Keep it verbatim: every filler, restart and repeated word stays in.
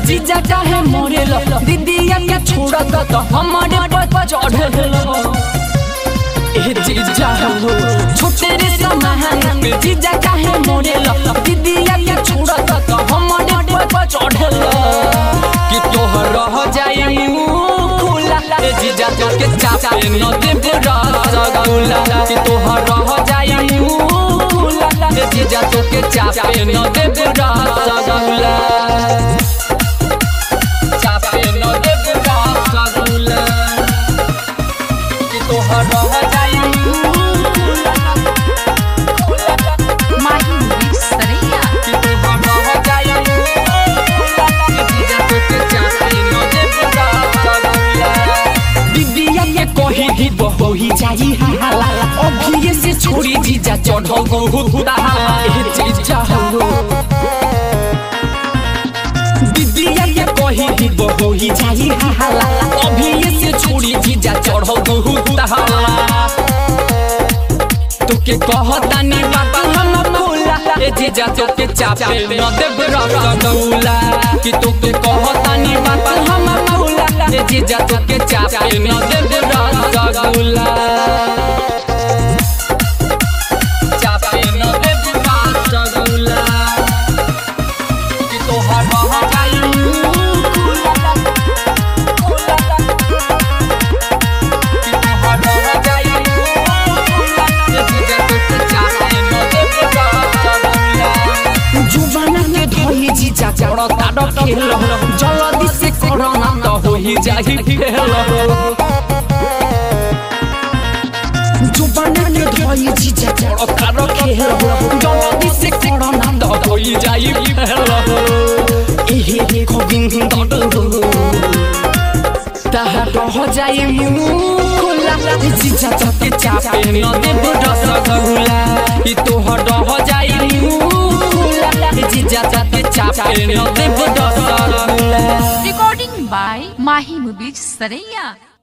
जीजा काहे मोरे लो दीदिया के छोड़ा तो हमारे पर चढ़े लो ए जीजा हो छोटे रे सामान पे जीजा काहे मोरे लो दीदिया के छोड़ा तो हमारे पर चढ़े लो कि तोहर रह जाए मुंह खुला ए जीजा तो के चापे न देब रसगुल्ला कि तोहर रह जाए मुंह खुला ए जीजा तो के चापे न देब रसगुल्ला चापे न देब रसगुल्ला कि तोहर रह जाए मुंह खुला माही मूवीज सरैया कि तोहर रह जाए मुंह खुला ए जीजा तो के चापे न देब रसगुल्ला दीदिया के कही दी बहोही जाई हाला अभी से छोड़ी जीजा चढ़ो गो हुदाला ए जीजा हो दीदिया के कही दी बहोही जाई हाला अभी से छोड़ी जीजा चढ़ो गो हुदाला तो के कहता नी बाबा हम भूला ए जीजा तो के चापे न देब रसगुल्ला कि तो के कहता नी बाबा हम भूला ए जीजा तो के चापे न देब रसगुल्ला चापे न देब रसगुल्ला कि तोहर रह जाई खुला खुला कि तोहर रह जाई खुला ए जीजा तो के चापे न देब रसगुल्ला जुबाना के धोई जीजा चढ़ ताड़ खेल जल्दी से करना तो होई जाई फेल जुबाना के धोई जीजा चढ़ ताड़ खेल जल्दी से करना तो होई जाई फेल एहे गोविंद ताहा रह जाई मुंह खुला जीजा तो के चापे न देब रसगुल्ला ई तोहर रह जाई मुंह खुला जीजा तो के चापे न देब Rasgulla recording by Mahi movies Saraiya.